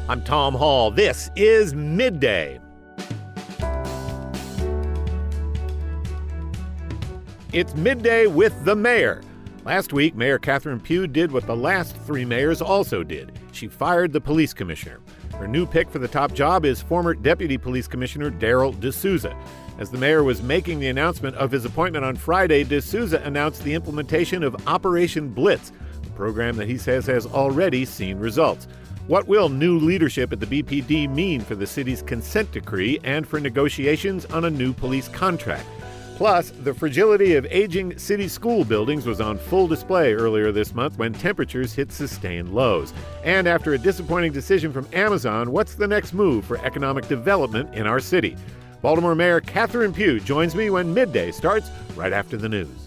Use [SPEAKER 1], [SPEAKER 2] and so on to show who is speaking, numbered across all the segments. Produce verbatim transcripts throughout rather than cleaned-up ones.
[SPEAKER 1] I'm Tom Hall. This is Midday. It's Midday with the mayor. Last week, Mayor Catherine Pugh did what the last three mayors also did. She fired the police commissioner. Her new pick for the top job is former Deputy Police Commissioner Darrell D'Souza. As the mayor was making the announcement of his appointment on Friday, D'Souza announced the implementation of Operation Blitz, a program that he says has already seen results. What will new leadership at the B P D mean for the city's consent decree and for negotiations on a new police contract? Plus, the fragility of aging city school buildings was on full display earlier this month when temperatures hit sustained lows. And after a disappointing decision from Amazon, what's the next move for economic development in our city? Baltimore Mayor Catherine Pugh joins me when Midday starts right after the news.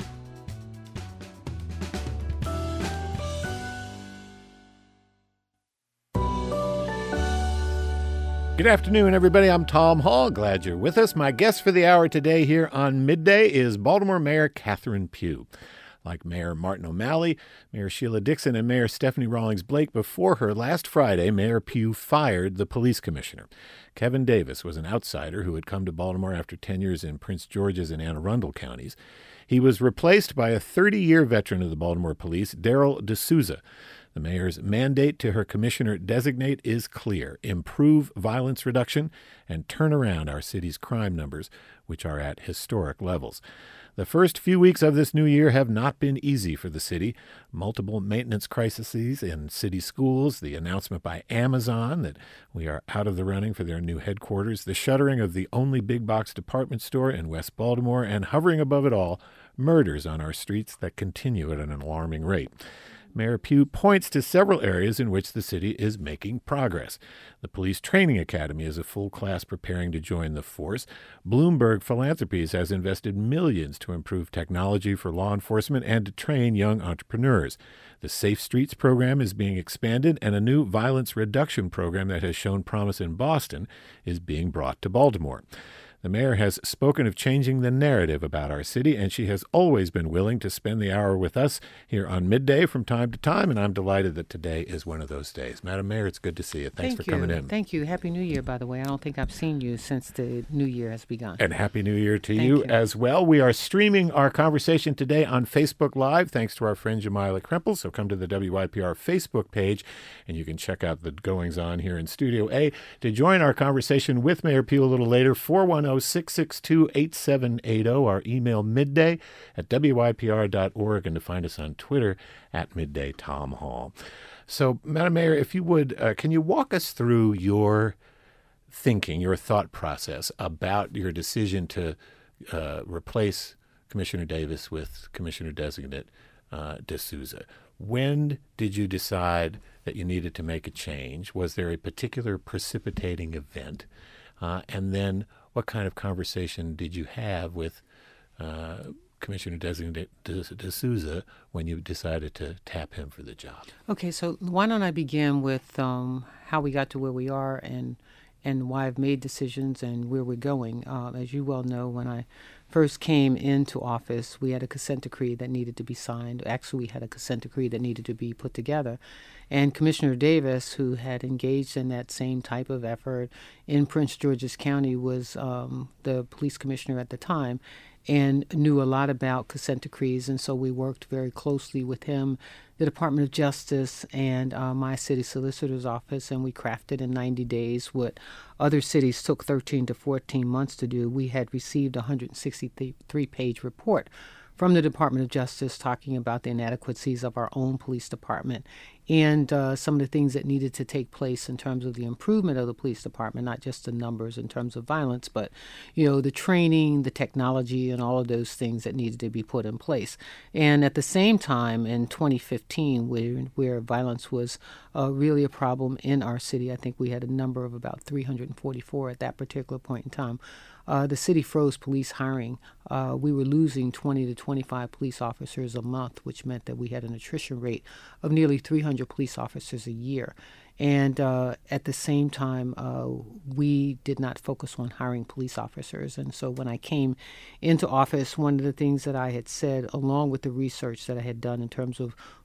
[SPEAKER 1] Good afternoon, everybody. I'm Tom Hall. Glad you're with us. My guest for the hour today here on Midday is Baltimore Mayor Catherine Pugh. Like Mayor Martin O'Malley, Mayor Sheila Dixon, and Mayor Stephanie Rawlings Blake before her, last Friday, Mayor Pugh fired the police commissioner. Kevin Davis was an outsider who had come to Baltimore after ten years in Prince George's and Anne Arundel counties. He was replaced by a thirty-year veteran of the Baltimore Police, Darrell D'Souza. The mayor's mandate to her commissioner-designate is clear: improve violence reduction and turn around our city's crime numbers, which are at historic levels. The first few weeks of this new year have not been easy for the city. Multiple maintenance crises in city schools, the announcement by Amazon that we are out of the running for their new headquarters, the shuttering of the only big-box department store in West Baltimore, and hovering above it all, murders on our streets that continue at an alarming rate. Mayor Pugh points to several areas in which the city is making progress. The Police Training Academy is a full class preparing to join the force. Bloomberg Philanthropies has invested millions to improve technology for law enforcement and to train young entrepreneurs. The Safe Streets program is being expanded, and a new violence reduction program that has shown promise in Boston is being brought to Baltimore. The mayor has spoken of changing the narrative about our city, and she has always been willing to spend the hour with us here on Midday from time to time, and I'm delighted that today is one of those days. Madam Mayor, it's good to see you. Thanks
[SPEAKER 2] Thank
[SPEAKER 1] for
[SPEAKER 2] you.
[SPEAKER 1] coming in.
[SPEAKER 2] Thank you. Happy New Year, by the way. I don't think I've seen you since the New Year has begun.
[SPEAKER 1] And Happy New Year to
[SPEAKER 2] Thank
[SPEAKER 1] you,
[SPEAKER 2] you
[SPEAKER 1] as well. We are streaming our conversation today on Facebook Live, thanks to our friend Jamila Krempel. So come to the W Y P R Facebook page, and you can check out the goings-on here in Studio A. To join our conversation with Mayor Pugh a little later, four one zero, six six two, eight seven eight zero, our email midday at W Y P R dot org, and to find us on Twitter at Midday Tom Hall. So, Madam Mayor, if you would, uh, can you walk us through your thinking, your thought process about your decision to uh, replace Commissioner Davis with Commissioner-designate uh, D'Souza? When did you decide that you needed to make a change? Was there a particular precipitating event? Uh, and then what kind of conversation did you have with uh, Commissioner-designate D'Souza when you decided to tap him for the job?
[SPEAKER 2] Okay, so why don't I begin with um, how we got to where we are and and why I've made decisions and where we're going. Uh, as you well know, when I first came into office, we had a consent decree that needed to be signed. Actually, we had a consent decree that needed to be put together. And Commissioner Davis, who had engaged in that same type of effort in Prince George's County, was um, the police commissioner at the time and knew a lot about consent decrees. And so we worked very closely with him, the Department of Justice, and uh, my city solicitor's office, and we crafted in ninety days what other cities took thirteen to fourteen months to do. We had received a one hundred sixty-three page report from the Department of Justice talking about the inadequacies of our own police department and uh, some of the things that needed to take place in terms of the improvement of the police department, not just the numbers in terms of violence, but, you know, the training, the technology, and all of those things that needed to be put in place. And at the same time, in twenty fifteen, where, where violence was uh, really a problem in our city, I think we had a number of about three hundred forty-four at that particular point in time. Uh, the city froze police hiring. Uh, we were losing twenty to twenty-five police officers a month, which meant that we had an attrition rate of nearly three hundred police officers a year. And uh, at the same time, uh, we did not focus on hiring police officers. And so when I came into office, one of the things that I had said, along with the research that I had done in terms of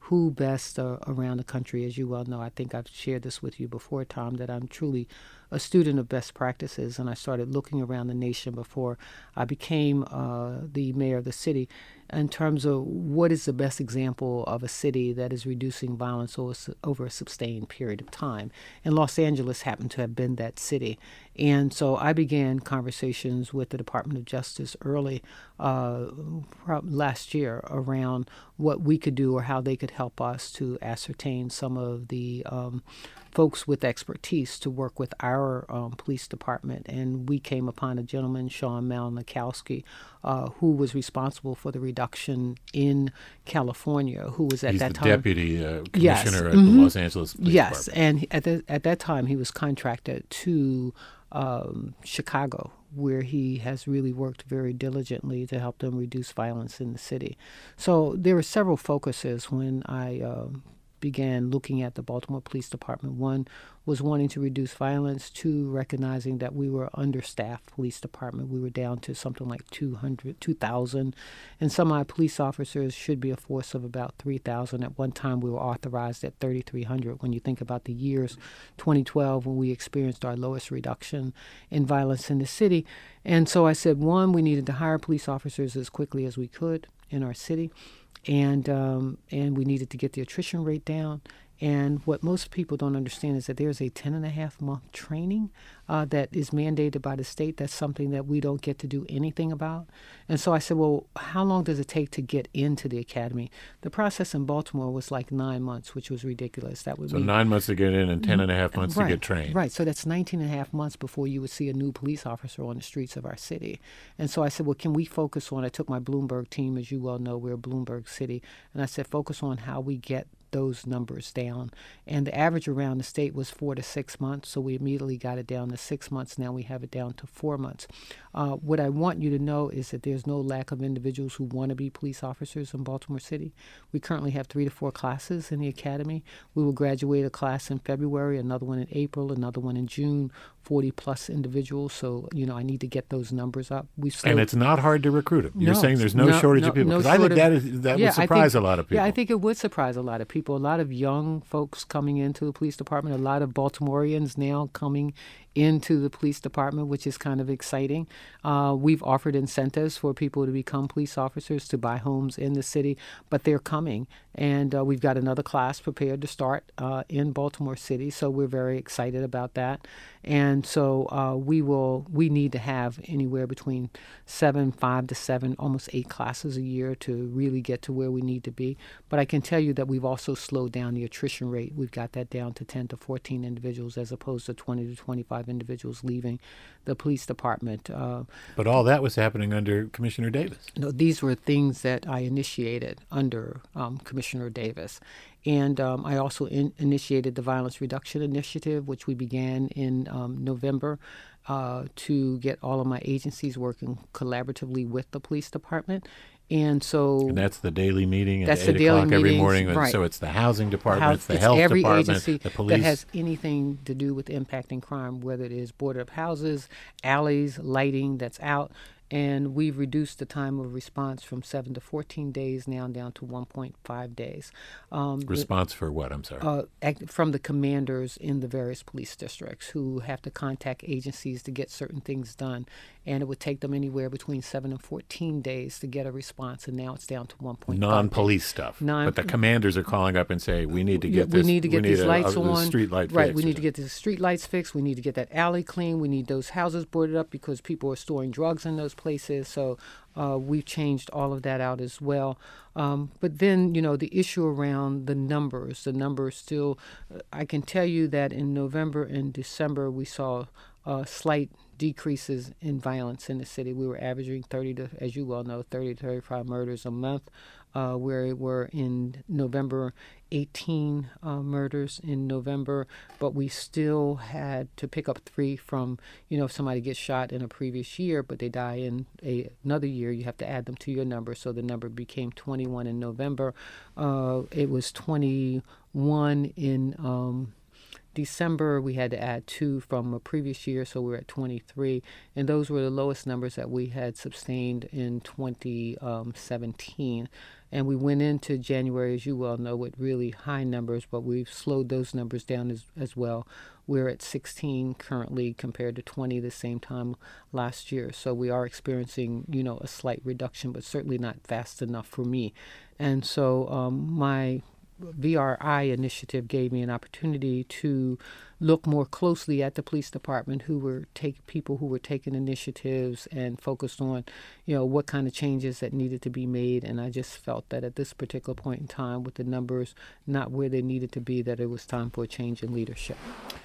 [SPEAKER 2] who best uh, around the country. As you well know, I think I've shared this with you before, Tom, that I'm truly a student of best practices, and I started looking around the nation before I became uh, the mayor of the city in terms of what is the best example of a city that is reducing violence over, over a sustained period of time. And Los Angeles happened to have been that city. And so I began conversations with the Department of Justice early uh, last year around what we could do or how they could help us to ascertain some of the um, folks with expertise to work with our um, police department. And we came upon a gentleman, Sean Malinowski, uh, who was responsible for the reduction in California, who was at
[SPEAKER 1] He's
[SPEAKER 2] that
[SPEAKER 1] the
[SPEAKER 2] time
[SPEAKER 1] deputy uh, commissioner
[SPEAKER 2] yes.
[SPEAKER 1] at
[SPEAKER 2] mm-hmm.
[SPEAKER 1] the Los Angeles Police
[SPEAKER 2] yes.
[SPEAKER 1] Department.
[SPEAKER 2] And at, the, at that time, he was contracted to um, Chicago, where he has really worked very diligently to help them reduce violence in the city. So there were several focuses when I uh, began looking at the Baltimore Police Department. One was wanting to reduce violence. Two, recognizing that we were understaffed police department. We were down to something like two hundred, two thousand, and some of our police officers should be a force of about three thousand. At one time, we were authorized at thirty-three hundred. When you think about the years twenty twelve, when we experienced our lowest reduction in violence in the city. And so I said, one, we needed to hire police officers as quickly as we could in our city. And um, and we needed to get the attrition rate down. And what most people don't understand is that there's a ten and a half month training uh, that is mandated by the state. That's something that we don't get to do anything about. And so I said, well, how long does it take to get into the academy? The process in Baltimore was like nine months, which was ridiculous. That would
[SPEAKER 1] So
[SPEAKER 2] mean,
[SPEAKER 1] nine months to get in and ten and a half months
[SPEAKER 2] right,
[SPEAKER 1] to get trained.
[SPEAKER 2] Right. So that's nineteen and a half months before you would see a new police officer on the streets of our city. And so I said, well, can we focus on, I took my Bloomberg team, as you well know, we're a Bloomberg city, and I said, focus on how we get those numbers down. And the average around the state was four to six months, so we immediately got it down to six months. Now we have it down to four months. Uh, what I want you to know is that there's no lack of individuals who want to be police officers in Baltimore City. We currently have three to four classes in the academy. We will graduate a class in February, another one in April, another one in June, forty plus individuals. So, you know, I need to get those numbers up. We still,
[SPEAKER 1] And it's not hard to recruit them. You're
[SPEAKER 2] No,
[SPEAKER 1] saying there's no,
[SPEAKER 2] no,
[SPEAKER 1] shortage
[SPEAKER 2] no,
[SPEAKER 1] of people.
[SPEAKER 2] no
[SPEAKER 1] 'Cause I think
[SPEAKER 2] shortage-
[SPEAKER 1] that, is, that
[SPEAKER 2] Yeah,
[SPEAKER 1] would
[SPEAKER 2] I
[SPEAKER 1] surprise
[SPEAKER 2] think-
[SPEAKER 1] a lot of people.
[SPEAKER 2] Yeah, I think it would surprise a lot of people. A lot of young folks coming into the police department, a lot of Baltimoreans now coming into the police department, which is kind of exciting. Uh, we've offered incentives for people to become police officers, to buy homes in the city, but they're coming. And uh, we've got another class prepared to start uh, in Baltimore City, so we're very excited about that. And so uh, we will, we need to have anywhere between seven, five to seven, almost eight classes a year to really get to where we need to be. But I can tell you that we've also slowed down the attrition rate. We've got that down to ten to fourteen individuals as opposed to twenty to twenty-five individuals leaving the police department. Uh,
[SPEAKER 1] But all that was happening under Commissioner Davis.
[SPEAKER 2] no, these were things that I initiated under um, Commissioner Davis. And um, I also in- initiated the Violence Reduction Initiative, which we began in um, November uh, to get all of my agencies working collaboratively with the police department. And so
[SPEAKER 1] And that's the daily meeting at
[SPEAKER 2] That's
[SPEAKER 1] eight
[SPEAKER 2] the daily
[SPEAKER 1] o'clock every
[SPEAKER 2] meetings,
[SPEAKER 1] morning. And
[SPEAKER 2] right.
[SPEAKER 1] So it's the housing
[SPEAKER 2] the
[SPEAKER 1] department,
[SPEAKER 2] house-
[SPEAKER 1] it's the
[SPEAKER 2] it's
[SPEAKER 1] health
[SPEAKER 2] every
[SPEAKER 1] department,
[SPEAKER 2] agency
[SPEAKER 1] the police.
[SPEAKER 2] that has anything to do with impacting crime, whether it is boarded up houses, alleys, lighting that's out. And we've reduced the time of response from seven to fourteen days now down to one point five days. Um, the-
[SPEAKER 1] Response for what? I'm sorry.
[SPEAKER 2] uh, act- from the commanders in the various police districts who have to contact agencies to get certain things done. And it would take them anywhere between seven and fourteen days to get a response, and now it's down to one point five.
[SPEAKER 1] Non-police stuff.
[SPEAKER 2] Non-
[SPEAKER 1] but the commanders are calling up and say, we need to
[SPEAKER 2] Yeah,
[SPEAKER 1] get this.
[SPEAKER 2] we need to get these
[SPEAKER 1] a-
[SPEAKER 2] lights
[SPEAKER 1] a, a
[SPEAKER 2] on.
[SPEAKER 1] street light
[SPEAKER 2] right,
[SPEAKER 1] fixed
[SPEAKER 2] we
[SPEAKER 1] or
[SPEAKER 2] need to
[SPEAKER 1] something.
[SPEAKER 2] get the street lights fixed. We need to get that alley clean. We need those houses boarded up because people are storing drugs in those places. So uh, we've changed all of that out as well. Um, but then, you know, the issue around the numbers, the numbers still, uh, I can tell you that in November and December we saw uh, slight decreases in violence in the city. We were averaging thirty to, as you well know, thirty to thirty-five murders a month, uh, where we were in November, eighteen uh, murders in November, but we still had to pick up three from, you know, if somebody gets shot in a previous year, but they die in a, another year, you have to add them to your number. So the number became twenty-one in November. Uh, it was twenty-one in um, December. We had to add two from a previous year, so we were at twenty-three. And those were the lowest numbers that we had sustained in twenty seventeen. And we went into January, as you well know, with really high numbers, but we've slowed those numbers down as, as well. We're at sixteen currently compared to twenty the same time last year. So we are experiencing, you know, a slight reduction, but certainly not fast enough for me. And so um, my V R I initiative gave me an opportunity to look more closely at the police department, who were take people who were taking initiatives and focused on, you know, what kind of changes that needed to be made. And I just felt that at this particular point in time, with the numbers not where they needed to be, that it was time for a change in leadership.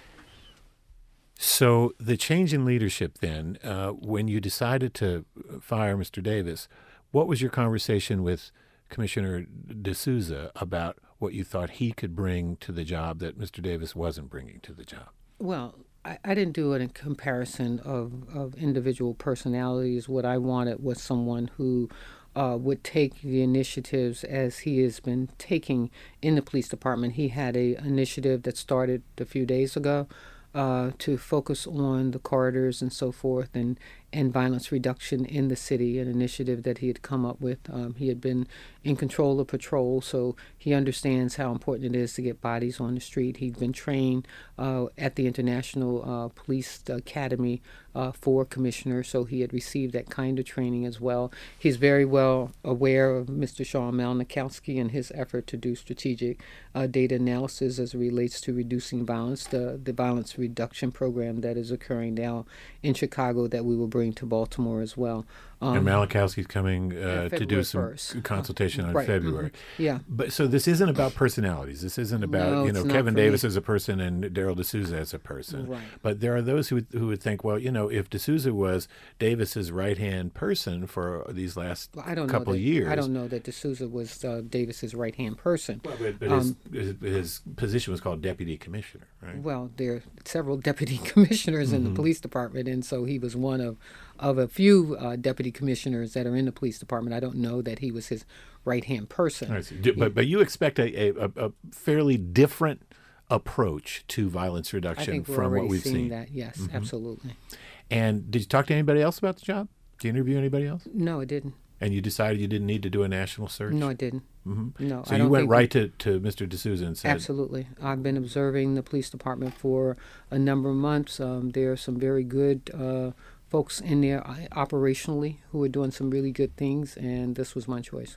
[SPEAKER 1] So the change in leadership then, uh, when you decided to fire Mister Davis, what was your conversation with Commissioner D'Souza about what you thought he could bring to the job that Mister Davis wasn't bringing to the job?
[SPEAKER 2] Well, I, I didn't do it in comparison of, of individual personalities. What I wanted was someone who uh, would take the initiatives as he has been taking in the police department. He had a initiative that started a few days ago uh, to focus on the corridors and so forth, and and violence reduction in the city, an initiative that he had come up with. Um, he had been in control of patrol, so he understands how important it is to get bodies on the street. He'd been trained uh, at the International uh, Police Academy uh, for commissioner, so he had received that kind of training as well. He's very well aware of Mister Sean Malnikowski and his effort to do strategic uh, data analysis as it relates to reducing violence, the, the violence reduction program that is occurring now in Chicago that we will bring to Baltimore as well. Um,
[SPEAKER 1] and Malakowski's coming uh, to do some
[SPEAKER 2] first.
[SPEAKER 1] consultation on
[SPEAKER 2] right.
[SPEAKER 1] February.
[SPEAKER 2] Mm-hmm. Yeah.
[SPEAKER 1] But so this isn't about personalities. This isn't about,
[SPEAKER 2] no,
[SPEAKER 1] you know,
[SPEAKER 2] it's
[SPEAKER 1] Kevin
[SPEAKER 2] not
[SPEAKER 1] Davis
[SPEAKER 2] me.
[SPEAKER 1] as a person and Daryl D'Souza as a person.
[SPEAKER 2] Right.
[SPEAKER 1] But there are those who would, who would think, well, you know, if D'Souza was Davis's right-hand person for these last
[SPEAKER 2] well, I don't
[SPEAKER 1] couple
[SPEAKER 2] know that,
[SPEAKER 1] years.
[SPEAKER 2] I don't know that D'Souza was uh, Davis's right-hand person.
[SPEAKER 1] Well, but, but
[SPEAKER 2] um,
[SPEAKER 1] his, his, his position was called deputy commissioner, right?
[SPEAKER 2] Well, there are several deputy commissioners mm-hmm. in the police department, and so he was one of, of a few uh, deputy commissioners that are in the police department. I don't know that he was his right-hand person.
[SPEAKER 1] I see. Do,
[SPEAKER 2] yeah.
[SPEAKER 1] But but you expect a, a, a fairly different approach to violence reduction
[SPEAKER 2] I think we're
[SPEAKER 1] from
[SPEAKER 2] already
[SPEAKER 1] what we've
[SPEAKER 2] seeing
[SPEAKER 1] seen.
[SPEAKER 2] that. Yes,
[SPEAKER 1] mm-hmm.
[SPEAKER 2] absolutely.
[SPEAKER 1] And did you talk to anybody else about the job? Did you interview anybody else?
[SPEAKER 2] No, I didn't.
[SPEAKER 1] And you decided you didn't need to do a national search?
[SPEAKER 2] No, I didn't.
[SPEAKER 1] Mm-hmm.
[SPEAKER 2] No,
[SPEAKER 1] so
[SPEAKER 2] I
[SPEAKER 1] you
[SPEAKER 2] don't
[SPEAKER 1] went
[SPEAKER 2] think
[SPEAKER 1] right to, to Mister D'Souza and said...
[SPEAKER 2] Absolutely. I've been observing the police department for a number of months. Um, there are some very good uh, folks in there uh, operationally who are doing some really good things, and this was my choice.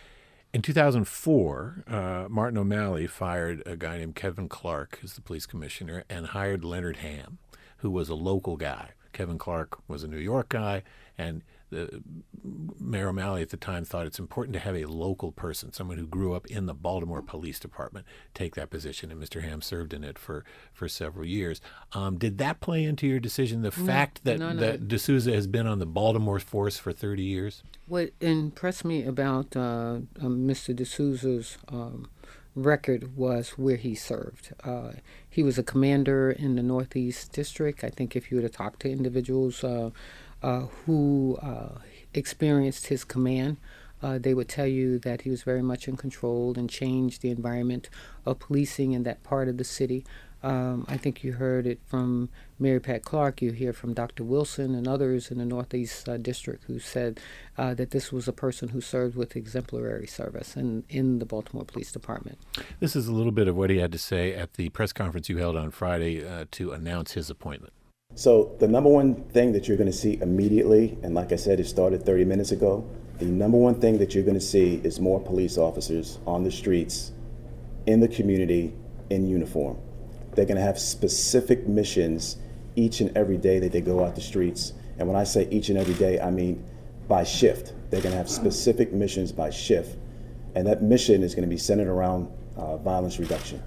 [SPEAKER 1] In two thousand four, uh, Martin O'Malley fired a guy named Kevin Clark as the police commissioner and hired Leonard Ham, who was a local guy. Kevin Clark was a New York guy, and the, Mayor O'Malley at the time thought it's important to have a local person, someone who grew up in the Baltimore Police Department, take that position, and Mister Ham served in it for, for several years. Um, did that play into your decision, the
[SPEAKER 2] no,
[SPEAKER 1] fact that,
[SPEAKER 2] no, no.
[SPEAKER 1] that D'Souza has been on the Baltimore force for thirty years?
[SPEAKER 2] What impressed me about uh, uh, Mister D'Souza's um, record was where he served. Uh, he was a commander in the Northeast District. I think if you were to talk to individuals uh, uh, who uh, experienced his command, uh, they would tell you that he was very much in control and changed the environment of policing in that part of the city. Um, I think you heard it from Mary Pat Clark. You hear from Doctor Wilson and others in the Northeast uh, District who said uh, that this was a person who served with exemplary service in, in the Baltimore Police Department.
[SPEAKER 1] This is a little bit of what he had to say at the press conference you held on Friday uh, to announce his appointment.
[SPEAKER 3] So the number one thing that you're going to see immediately, and like I said, it started thirty minutes ago, the number one thing that you're going to see is more police officers on the streets, in the community, in uniform. They're going to have specific missions each and every day that they go out the streets. And when I say each and every day, I mean by shift. They're going to have specific missions by shift. And that mission is going to be centered around uh, violence reduction.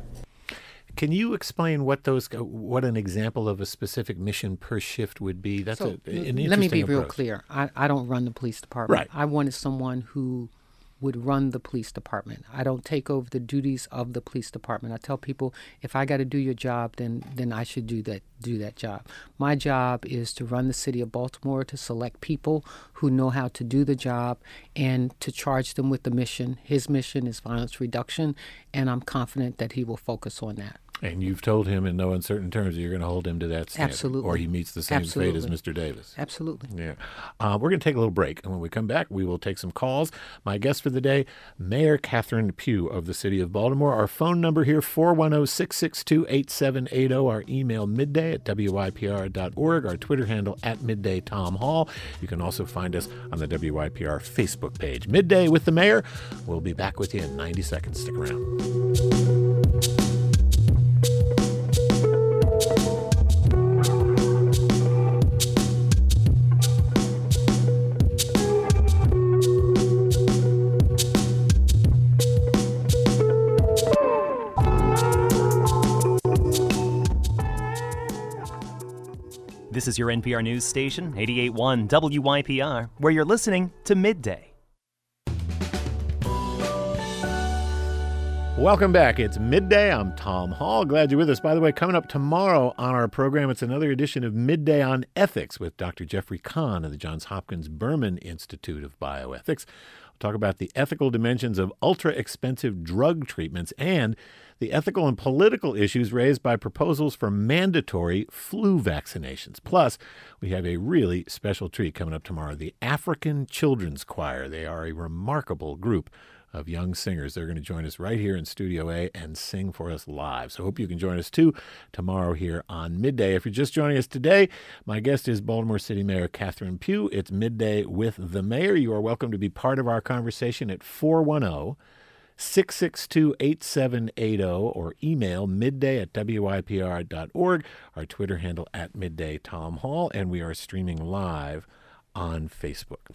[SPEAKER 1] Can you explain what those, what an example of a specific mission per shift would be? That's
[SPEAKER 2] so,
[SPEAKER 1] a, an interesting
[SPEAKER 2] let me be
[SPEAKER 1] approach.
[SPEAKER 2] real clear. I, I don't run the police department.
[SPEAKER 1] Right.
[SPEAKER 2] I wanted someone who would run the police department. I don't take over the duties of the police department. I tell people, if I got to do your job, then then I should do that do that job. My job is to run the city of Baltimore, to select people who know how to do the job, and to charge them with the mission. His mission is violence reduction, and I'm confident that he will focus on that.
[SPEAKER 1] And you've told him in no uncertain terms that you're going to hold him to that standard.
[SPEAKER 2] Absolutely.
[SPEAKER 1] Or he meets the same
[SPEAKER 2] Absolutely.
[SPEAKER 1] fate as Mister Davis.
[SPEAKER 2] Absolutely.
[SPEAKER 1] Yeah. Uh, we're going to take a little break. And when we come back, we will take some calls. My guest for the day, Mayor Catherine Pugh of the city of Baltimore. Our phone number here, four one zero, six six two, eight seven eight zero. Our email, midday at W Y P R dot org. Our Twitter handle, at Midday Tom Hall. You can also find us on the W Y P R Facebook page. Midday with the Mayor. We'll be back with you in ninety seconds. Stick around.
[SPEAKER 4] This is your N P R News station, eighty-eight point one W Y P R, where you're listening to Midday.
[SPEAKER 1] Welcome back. It's Midday. I'm Tom Hall. Glad you're with us. By the way, coming up tomorrow on our program, it's another edition of Midday on Ethics with Doctor Jeffrey Kahn of the Johns Hopkins Berman Institute of Bioethics. We'll talk about the ethical dimensions of ultra-expensive drug treatments and the ethical and political issues raised by proposals for mandatory flu vaccinations. Plus, we have a really special treat coming up tomorrow, the African Children's Choir. They are a remarkable group of young singers. They're going to join us right here in Studio A and sing for us live. So hope you can join us too tomorrow here on Midday. If you're just joining us today, my guest is Baltimore City Mayor Catherine Pugh. It's Midday with the Mayor. You are welcome to be part of our conversation at four one zero, six six two, eight seven eight zero or email midday at W Y P R dot org, our Twitter handle at Midday Tom Hall, and we are streaming live on Facebook.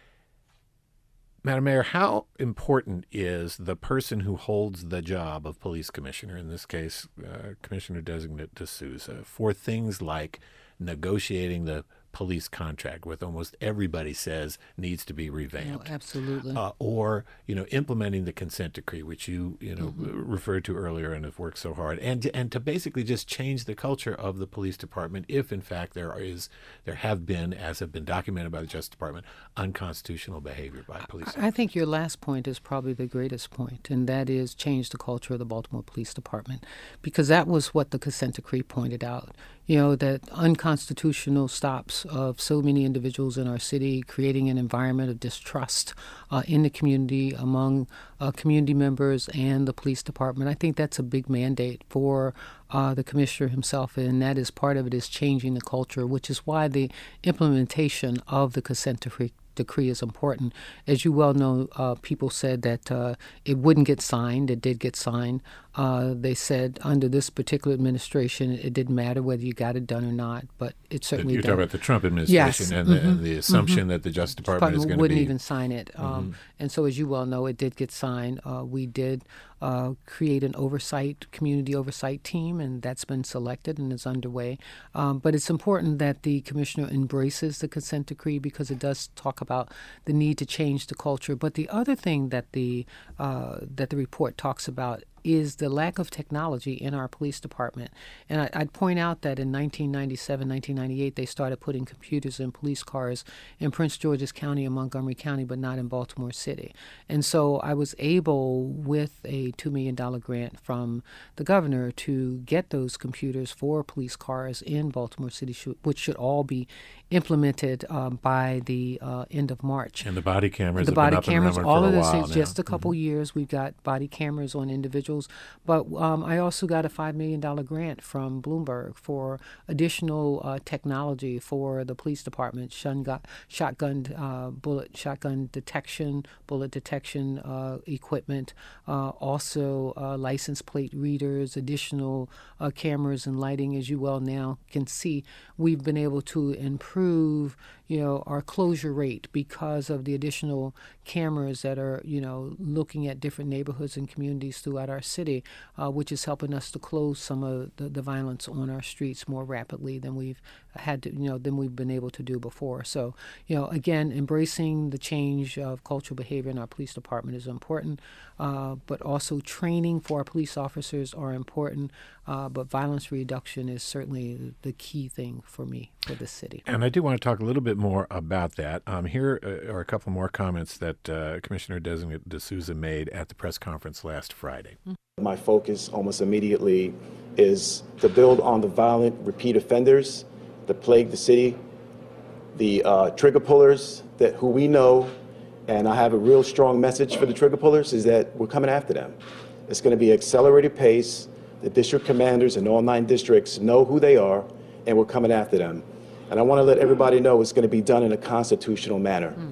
[SPEAKER 1] Madam Mayor, how important is the person who holds the job of police commissioner, in this case, uh, Commissioner Designate D'Souza, for things like negotiating the police contract, with almost everybody says needs to be revamped?
[SPEAKER 2] Oh, absolutely.
[SPEAKER 1] Uh, or, you know, implementing the consent decree, which you, you know,
[SPEAKER 2] Mm-hmm.
[SPEAKER 1] referred to earlier and have worked so hard, and and to basically just change the culture of the police department if, in fact, there is, there have been, as have been documented by the Justice Department, unconstitutional behavior by police.
[SPEAKER 2] I think your last point is probably the greatest point, and that is change the culture of the Baltimore Police Department, because that was what the consent decree pointed out. You know, that unconstitutional stops of so many individuals in our city, creating an environment of distrust uh, in the community, among uh, community members and the police department. I think that's a big mandate for uh, the commissioner himself, and that is part of it, is changing the culture, which is why the implementation of the consent decree decree is important. As you well know, uh, people said that uh, it wouldn't get signed. It did get signed. Uh, they said under this particular administration, it didn't matter whether you got it done or not, but it certainly
[SPEAKER 1] You're
[SPEAKER 2] did.
[SPEAKER 1] talking about the Trump administration
[SPEAKER 2] Yes.
[SPEAKER 1] and,
[SPEAKER 2] Mm-hmm.
[SPEAKER 1] the, and the assumption mm-hmm. that the Justice Department,
[SPEAKER 2] Department
[SPEAKER 1] is going to
[SPEAKER 2] wouldn't
[SPEAKER 1] be...
[SPEAKER 2] even sign it. Um,
[SPEAKER 1] Mm-hmm.
[SPEAKER 2] And so, as you well know, it did get signed. Uh, we did uh, create an oversight, community oversight team, and that's been selected and is underway. Um, but it's important that the commissioner embraces the consent decree, because it does talk about the need to change the culture. But the other thing that the uh, that the report talks about is the lack of technology in our police department. And I, I'd point out that in nineteen ninety-seven, nineteen ninety-eight, they started putting computers in police cars in Prince George's County and Montgomery County, but not in Baltimore City. And so I was able, with a two million dollars grant from the governor, to get those computers for police cars in Baltimore City, sh- which should all be implemented um, by the uh, end of March.
[SPEAKER 1] And the body cameras
[SPEAKER 2] The
[SPEAKER 1] have
[SPEAKER 2] body
[SPEAKER 1] been up
[SPEAKER 2] cameras,
[SPEAKER 1] and
[SPEAKER 2] all
[SPEAKER 1] running
[SPEAKER 2] of
[SPEAKER 1] for a
[SPEAKER 2] this
[SPEAKER 1] while
[SPEAKER 2] is
[SPEAKER 1] now.
[SPEAKER 2] just a couple
[SPEAKER 1] Mm-hmm.
[SPEAKER 2] years. We've got body cameras on individuals, but um, I also got a five million dollars grant from Bloomberg for additional uh, technology for the police department: shotgun, shotgun uh, bullet, shotgun detection, bullet detection uh, equipment, uh, also uh, license plate readers, additional uh, cameras and lighting. As you well now can see, we've been able to improve, you know, our closure rate because of the additional cameras that are, you know, looking at different neighborhoods and communities throughout our city, uh, which is helping us to close some of the, the violence on our streets more rapidly than we've had to, you know, than we've been able to do before. So, you know, again, embracing the change of cultural behavior in our police department is important, uh, but also training for our police officers are important. Uh, but violence reduction is certainly the key thing for me for the city.
[SPEAKER 1] And I do want to talk a little bit more about that. Um, here are a couple more comments that uh, Commissioner Designate D'Souza made at the press conference last Friday. Mm-hmm.
[SPEAKER 3] My focus almost immediately is to build on the violent repeat offenders that plague the city, the uh, trigger pullers that who we know, and I have a real strong message for the trigger pullers, is that we're coming after them. It's going to be accelerated pace. The district commanders in all nine districts know who they are, and we're coming after them. And I want to let everybody know it's going to be done in a constitutional manner. Mm.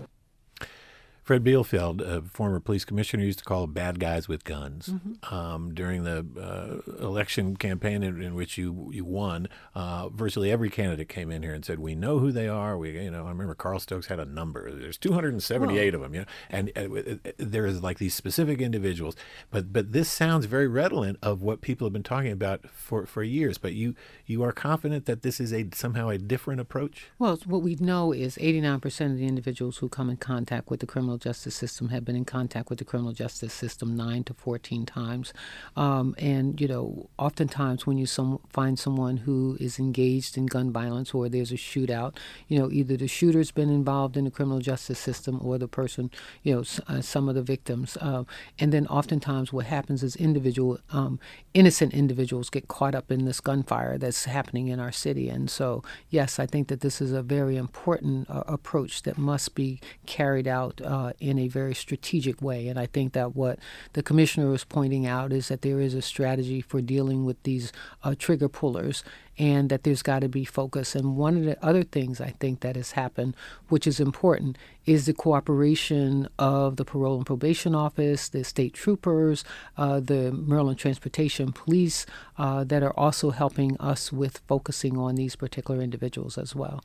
[SPEAKER 1] Fred Bielfeld, a former police commissioner, used to call bad guys with guns. Mm-hmm. Um, during the uh, election campaign in, in which you you won, uh, virtually every candidate came in here and said, "We know who they are." We, you know, I remember Carl Stokes had a number. There's two hundred seventy-eight Whoa. Of them, you know, and, and uh, there is like these specific individuals. But but this sounds very redolent of what people have been talking about for, for years. But you you are confident that this is a somehow a different approach?
[SPEAKER 2] Well, what we know is eighty-nine percent of the individuals who come in contact with the criminal justice system have been in contact with the criminal justice system nine to fourteen times. Um, and, you know, oftentimes when you some, find someone who is engaged in gun violence or there's a shootout, you know, either the shooter's been involved in the criminal justice system or the person, you know, s- uh, some of the victims. Uh, and then oftentimes what happens is individual, um, innocent individuals get caught up in this gunfire that's happening in our city. And so, yes, I think that this is a very important uh, approach that must be carried out uh, in a very strategic way. And I think that what the commissioner was pointing out is that there is a strategy for dealing with these uh, trigger pullers and that there's got to be focus. And one of the other things I think that has happened, which is important, is the cooperation of the Parole and Probation Office, the state troopers, uh, the Maryland Transportation Police, uh, that are also helping us with focusing on these particular individuals as well.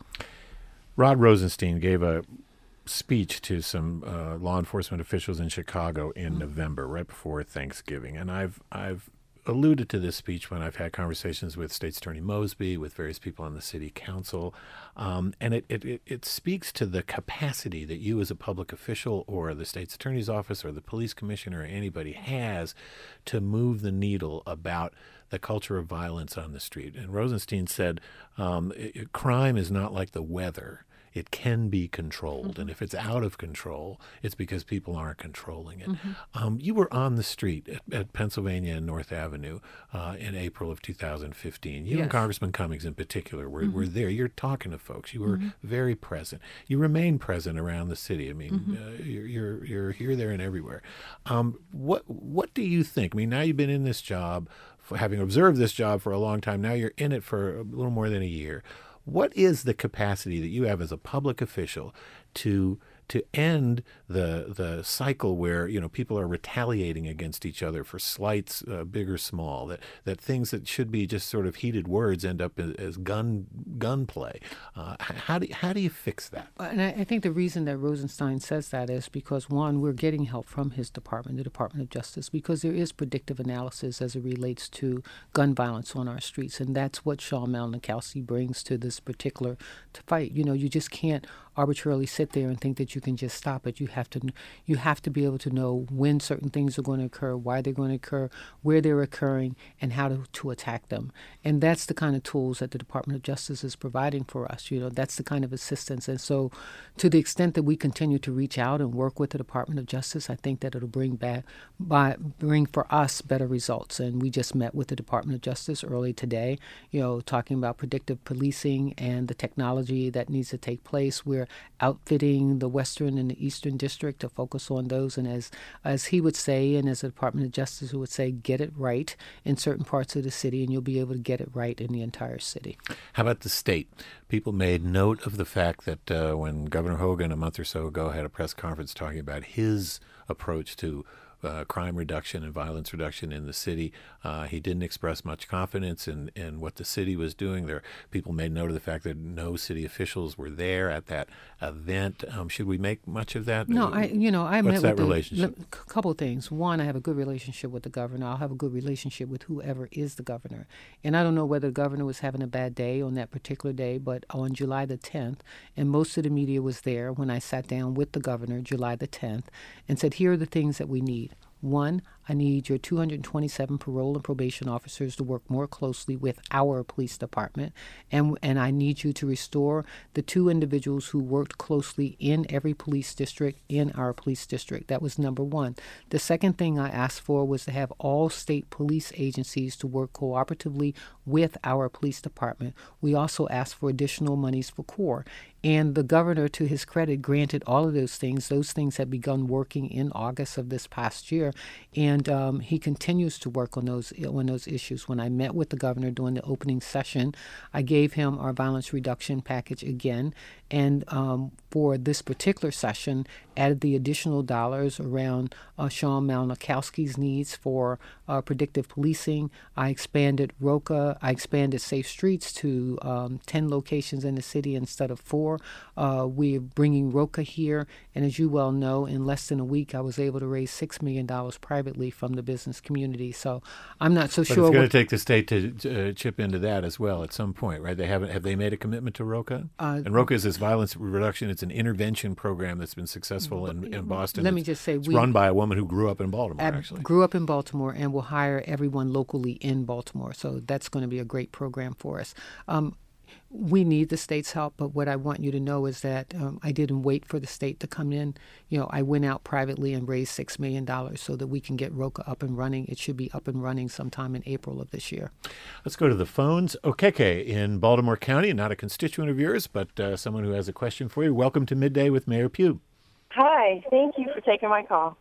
[SPEAKER 1] Rod Rosenstein gave a speech to some uh, law enforcement officials in Chicago in mm-hmm. November, right before Thanksgiving. And I've I've alluded to this speech when I've had conversations with State's Attorney Mosby, with various people on the city council. Um, and it, it, it speaks to the capacity that you as a public official or the state's attorney's office or the police commissioner or anybody has to move the needle about the culture of violence on the street. And Rosenstein said, um, it, crime is not like the weather. It can be controlled. Mm-hmm. And if it's out of control, it's because people aren't controlling it. Mm-hmm. Um, you were on the street at, at Pennsylvania and North Avenue uh, in April of two thousand fifteen. You yes. and Congressman Cummings in particular were, mm-hmm. were there. You're talking to folks. You were mm-hmm. very present. You remain present around the city. I mean, mm-hmm. uh, you're, you're you're here, there, and everywhere. Um, what what do you think? I mean, now you've been in this job, for having observed this job for a long time. Now you're in it for a little more than a year. What is the capacity that you have as a public official to to end the the cycle where, you know, people are retaliating against each other for slights, uh, big or small, that, that things that should be just sort of heated words end up as, as gun gunplay? Uh, how do how do you fix that?
[SPEAKER 2] And I, I think the reason that Rosenstein says that is because, one, we're getting help from his department, the Department of Justice, because there is predictive analysis as it relates to gun violence on our streets, and that's what Sean Malinowski brings to this particular to fight. You know, you just can't arbitrarily sit there and think that you can just stop it. You have to you have to be able to know when certain things are going to occur, why they're going to occur, where they're occurring, and how to, to attack them. And that's the kind of tools that the Department of Justice is providing for us. You know, that's the kind of assistance. And so to the extent that we continue to reach out and work with the Department of Justice, I think that it'll bring back by bring for us better results. And we just met with the Department of Justice early today, you know, talking about predictive policing and the technology that needs to take place. We're outfitting the Western and the Eastern District to focus on those. And as as he would say, and as the Department of Justice would say, get it right in certain parts of the city, and you'll be able to get it right in the entire city.
[SPEAKER 1] How about the state? People made note of the fact that uh, when Governor Hogan a month or so ago had a press conference talking about his approach to Uh, crime reduction and violence reduction in the city. Uh, he didn't express much confidence in, in what the city was doing. There, people made note of the fact that no city officials were there at that event. Um, should we make much of that?
[SPEAKER 2] No, I, you know, I
[SPEAKER 1] What's
[SPEAKER 2] met
[SPEAKER 1] that
[SPEAKER 2] with
[SPEAKER 1] relationship?
[SPEAKER 2] A couple of things. One, I have a good relationship with the governor. I'll have a good relationship with whoever is the governor. And I don't know whether the governor was having a bad day on that particular day, but on July the tenth, and most of the media was there when I sat down with the governor July the tenth and said, here are the things that we need. One, I need your two hundred twenty-seven parole and probation officers to work more closely with our police department. And, and I need you to restore the two individuals who worked closely in every police district in our police district. That was number one. The second thing I asked for was to have all state police agencies to work cooperatively with our police department. We also asked for additional monies for CORE. And the governor, to his credit, granted all of those things. Those things had begun working in August of this past year, and um, he continues to work on those on those issues. When I met with the governor during the opening session, I gave him our violence reduction package again, and um, for this particular session, added the additional dollars around uh, Sean Malnakowski's needs for uh, predictive policing. I expanded ROCA. I expanded Safe Streets to um, ten locations in the city instead of four. Uh, we're bringing ROCA here, and as you well know, in less than a week, I was able to raise six million dollars privately from the business community. So I'm not so
[SPEAKER 1] but
[SPEAKER 2] sure.
[SPEAKER 1] It's going
[SPEAKER 2] what,
[SPEAKER 1] to take the state to uh, chip into that as well at some point, right? They haven't have they made a commitment to ROCA? Uh, and ROCA is this violence reduction. It's an intervention program that's been successful in, in Boston.
[SPEAKER 2] Let
[SPEAKER 1] it's,
[SPEAKER 2] me just say,
[SPEAKER 1] it's
[SPEAKER 2] we
[SPEAKER 1] run by a woman who grew up in Baltimore.
[SPEAKER 2] ab-
[SPEAKER 1] Actually,
[SPEAKER 2] grew up in Baltimore, and will hire everyone locally in Baltimore. So that's going to be a great program for us. Um, We need the state's help, but what I want you to know is that um, I didn't wait for the state to come in. You know, I went out privately and raised six million dollars so that we can get ROCA up and running. It should be up and running sometime in April of this year.
[SPEAKER 1] Let's go to the phones. Okeke in Baltimore County, not a constituent of yours, but uh, someone who has a question for you. Welcome to Midday with Mayor Pugh.
[SPEAKER 5] Hi, thank you for taking my call.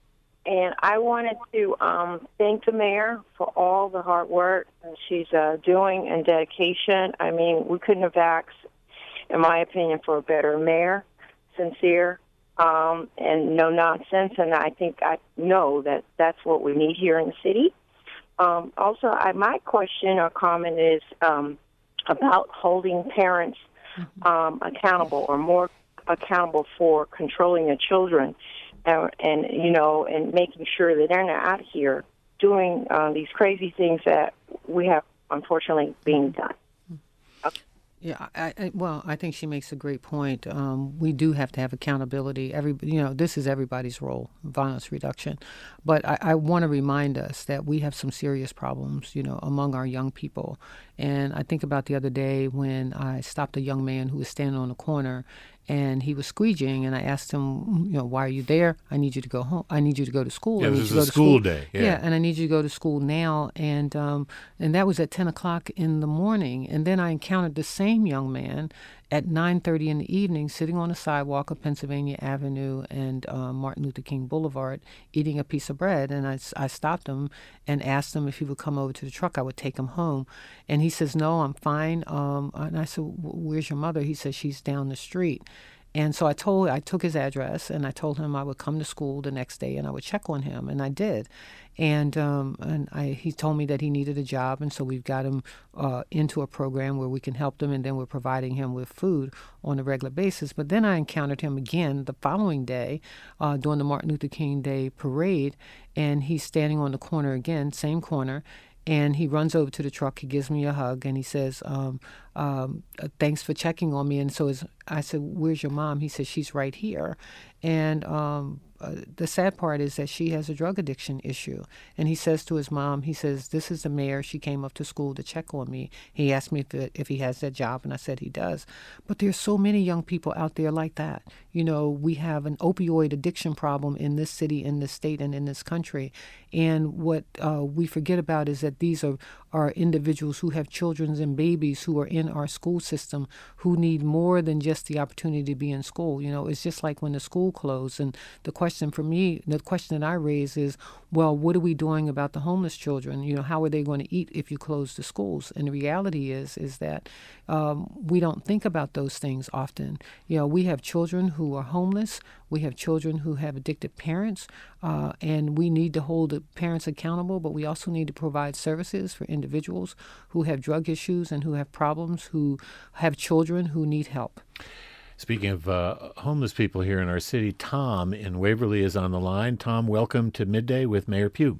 [SPEAKER 5] And I wanted to um, thank the mayor for all the hard work that she's uh, doing and dedication. I mean, we couldn't have asked, in my opinion, for a better mayor, sincere, um, and no nonsense. And I think I know that that's what we need here in the city. Um, also, I, my question or comment is um, about holding parents um, accountable or more accountable for controlling their children. And, and, you know, and making sure that they're not out here doing uh, these crazy things that we have, unfortunately, being done. Okay.
[SPEAKER 2] Yeah, I, I, well, I think she makes a great point. Um, we do have to have accountability. Every, you know, this is everybody's role, violence reduction. But I, I want to remind us that we have some serious problems, you know, among our young people. And I think about the other day when I stopped a young man who was standing on the corner, and he was squeegeeing, and I asked him, you know, why are you there? I need you to go home. I need you to go to school.
[SPEAKER 1] Yeah,
[SPEAKER 2] I need
[SPEAKER 1] this
[SPEAKER 2] you to
[SPEAKER 1] is
[SPEAKER 2] go
[SPEAKER 1] a
[SPEAKER 2] to
[SPEAKER 1] school day. Yeah.
[SPEAKER 2] yeah, and I need you to go to school now. And um, and that was at ten o'clock in the morning. And then I encountered the same young man at nine thirty in the evening sitting on the sidewalk of Pennsylvania Avenue and uh, Martin Luther King Boulevard eating a piece of bread. And I, I stopped him and asked him if he would come over to the truck. I would take him home. And he says, no, I'm fine. Um, and I said, where's your mother? He says, she's down the street. And so I told, I took his address, and I told him I would come to school the next day and I would check on him, and I did. And um, and I, he told me that he needed a job, and so we've got him uh, into a program where we can help him, and then we're providing him with food on a regular basis. But then I encountered him again the following day uh, during the Martin Luther King Day parade, and he's standing on the corner again, same corner. And he runs over to the truck. He gives me a hug, and he says, um, um, thanks for checking on me. And so his, I said, where's your mom? He said, she's right here. And um, uh, the sad part is that she has a drug addiction issue. And he says to his mom, he says, this is the mayor. She came up to school to check on me. He asked me if, it, if he has that job, and I said he does. But there's so many young people out there like that. You know, we have an opioid addiction problem in this city, in this state, and in this country. And what uh, we forget about is that these are, are individuals who have children and babies who are in our school system who need more than just the opportunity to be in school. You know, it's just like when the school closed. And the question for me, the question that I raise is, well, what are we doing about the homeless children? You know, how are they going to eat if you close the schools? And the reality is, is that um, we don't think about those things often. You know, we have children who are homeless. We have children who have addicted parents, uh, and we need to hold the parents accountable, but we also need to provide services for individuals who have drug issues and who have problems, who have children who need help.
[SPEAKER 1] Speaking of uh, homeless people here in our city, Tom in Waverly is on the line. Tom, welcome to Midday with Mayor Pugh.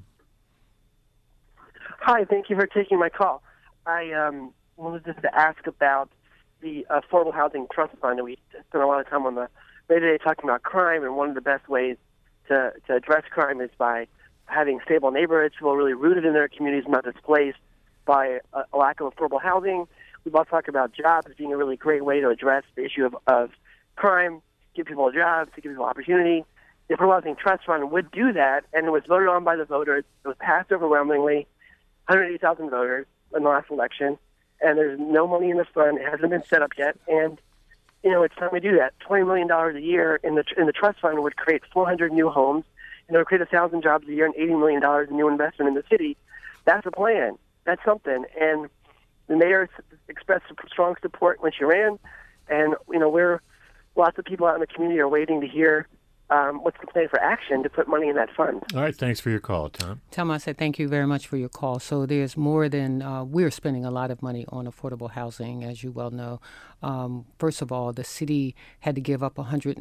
[SPEAKER 6] Hi, thank you for taking my call. I um, wanted just to ask about the Affordable Housing Trust Fund. We spent a lot of time on the radio today talking about crime, and one of the best ways to, to address crime is by having stable neighborhoods, people are really rooted in their communities, not displaced by a, a lack of affordable housing. We've also talked about jobs being a really great way to address the issue of, of crime, give people jobs, to give people opportunity. The Affordable Housing Trust Fund would do that, and it was voted on by the voters. It was passed overwhelmingly, one hundred eighty thousand voters in the last election, and there's no money in the fund. It hasn't been set up yet, and you know it's time we do that. twenty million dollars a year in the in the trust fund would create four hundred new homes, and it would create one thousand jobs a year and eighty million dollars in new investment in the city. That's a plan. That's something. And the mayor expressed strong support when she ran, and you know we're lots of people out in the community are waiting to hear um, what's the plan for action to put money in that fund.
[SPEAKER 1] All right, thanks for your call, Tom.
[SPEAKER 2] Tom, I said thank you very much for your call. So there's more than uh, we're spending a lot of money on affordable housing, as you well know. Um, first of all, the city had to give up one hundred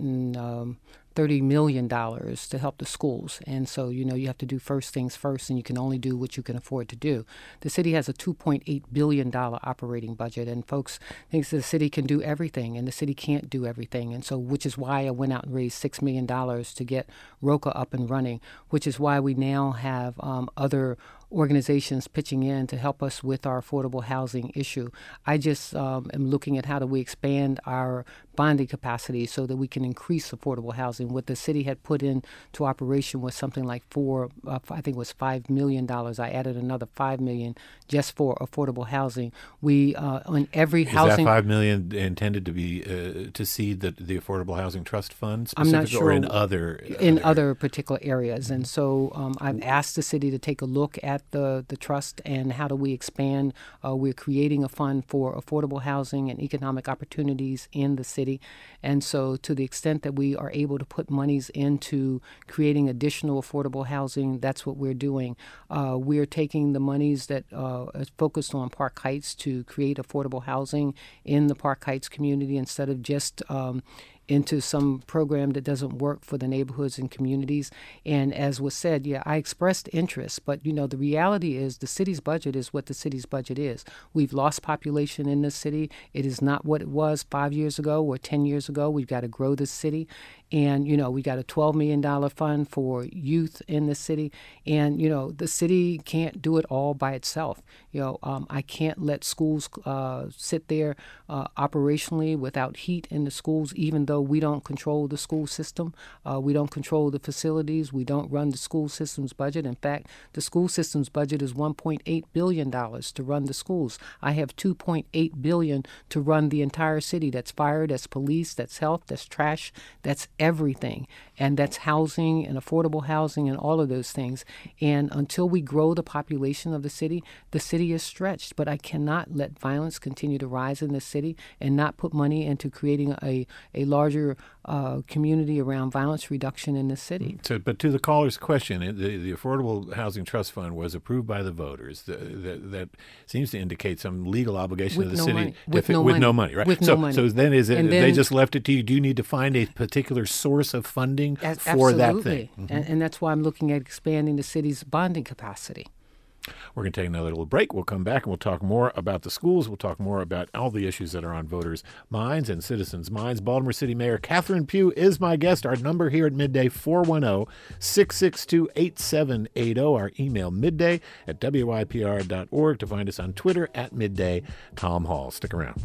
[SPEAKER 2] thirty million dollars to help the schools. And so, you know, you have to do first things first, and you can only do what you can afford to do. The city has a two point eight billion dollars operating budget, and folks think the city can do everything, and the city can't do everything. And so, which is why I went out and raised six million dollars to get ROCA up and running, which is why we now have um, other organizations pitching in to help us with our affordable housing issue. I just um, am looking at how do we expand our bonding capacity so that we can increase affordable housing. What the city had put into operation was something like four, uh, I think it was five million dollars. I added another five million just for affordable housing. We uh, on every
[SPEAKER 1] Is
[SPEAKER 2] housing.
[SPEAKER 1] that five million intended to be uh, to seed the the Affordable Housing Trust Fund,
[SPEAKER 2] I'm not
[SPEAKER 1] specifically,
[SPEAKER 2] sure
[SPEAKER 1] or in other
[SPEAKER 2] in
[SPEAKER 1] other,
[SPEAKER 2] other particular areas. And so um, I've asked the city to take a look at the the trust and how do we expand. Uh, we're creating a fund for affordable housing and economic opportunities in the city. And so to the extent that we are able to put monies into creating additional affordable housing, that's what we're doing. Uh, we're taking the monies that uh, is focused on Park Heights to create affordable housing in the Park Heights community instead of just um, into some program that doesn't work for the neighborhoods and communities. And as was said, yeah, I expressed interest, but you know, the reality is the city's budget is what the city's budget is. We've lost population in this city. It is not what it was five years ago or ten years ago. We've got to grow this city. And, you know, we got a twelve million dollars fund for youth in the city. And, you know, the city can't do it all by itself. You know, um, I can't let schools uh, sit there uh, operationally without heat in the schools, even though we don't control the school system. Uh, we don't control the facilities. We don't run the school system's budget. In fact, the school system's budget is one point eight billion dollars to run the schools. I have two point eight billion dollars to run the entire city. That's fire, that's police, that's health, that's trash, that's everything. And that's housing and affordable housing and all of those things. And until we grow the population of the city, the city is stretched. But I cannot let violence continue to rise in the city and not put money into creating a, a larger uh, community around violence reduction in the city.
[SPEAKER 1] So, but to the caller's question, the, the Affordable Housing Trust Fund was approved by the voters. The, that, that seems to indicate some legal obligation
[SPEAKER 2] With
[SPEAKER 1] of the
[SPEAKER 2] no
[SPEAKER 1] city
[SPEAKER 2] money.
[SPEAKER 1] to
[SPEAKER 2] With
[SPEAKER 1] fi-
[SPEAKER 2] no
[SPEAKER 1] with
[SPEAKER 2] money.
[SPEAKER 1] no money, right?
[SPEAKER 2] With
[SPEAKER 1] so,
[SPEAKER 2] no money.
[SPEAKER 1] so then is it
[SPEAKER 2] And
[SPEAKER 1] they
[SPEAKER 2] then-
[SPEAKER 1] just left it to you? Do you need to find a particular source of funding
[SPEAKER 2] As-
[SPEAKER 1] for that
[SPEAKER 2] absolutely.
[SPEAKER 1] thing?
[SPEAKER 2] And, and that's why I'm looking at expanding the city's bonding capacity.
[SPEAKER 1] We're going to take another little break. We'll come back and we'll talk more about the schools. We'll talk more about all the issues that are on voters' minds and citizens' minds. Baltimore City Mayor Catherine Pugh is my guest. Our number here at Midday, four one zero, six six two, eight seven eight zero. Our email, midday at W Y P R dot org. To find us on Twitter, at Midday Tom Hall. Stick around.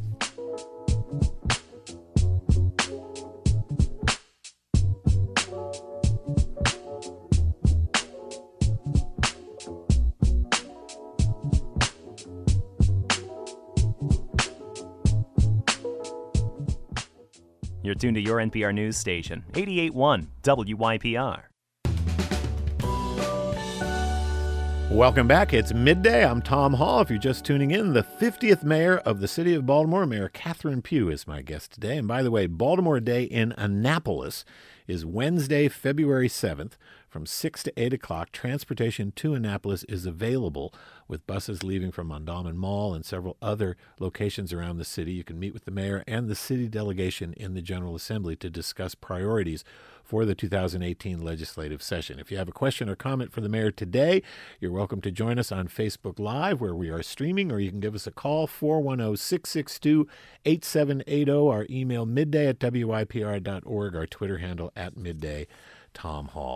[SPEAKER 4] You're tuned to your N P R news station, eighty-eight point one W Y P R.
[SPEAKER 1] Welcome back. It's Midday. I'm Tom Hall. If you're just tuning in, the fiftieth mayor of the city of Baltimore, Mayor Catherine Pugh, is my guest today. And by the way, Baltimore Day in Annapolis is Wednesday, February seventh from six to eight o'clock. Transportation to Annapolis is available with buses leaving from Mondawmin Mall and several other locations around the city. You can meet with the mayor and the city delegation in the General Assembly to discuss priorities for the two thousand eighteen legislative session. If you have a question or comment for the mayor today, you're welcome to join us on Facebook Live, where we are streaming, or you can give us a call, four one zero, six six two, eight seven eight zero, our email, midday at W Y P R dot org, our Twitter handle, at Midday Tom Hall.